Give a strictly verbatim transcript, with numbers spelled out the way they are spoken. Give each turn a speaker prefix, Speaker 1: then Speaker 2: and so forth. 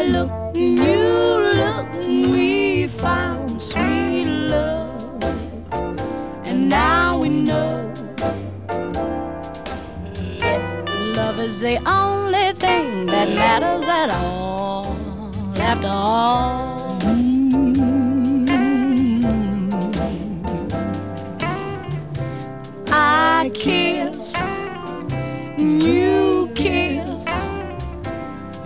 Speaker 1: look and you look, and we found sweet love. And now we know love is the only thing that matters at all. After all, I keep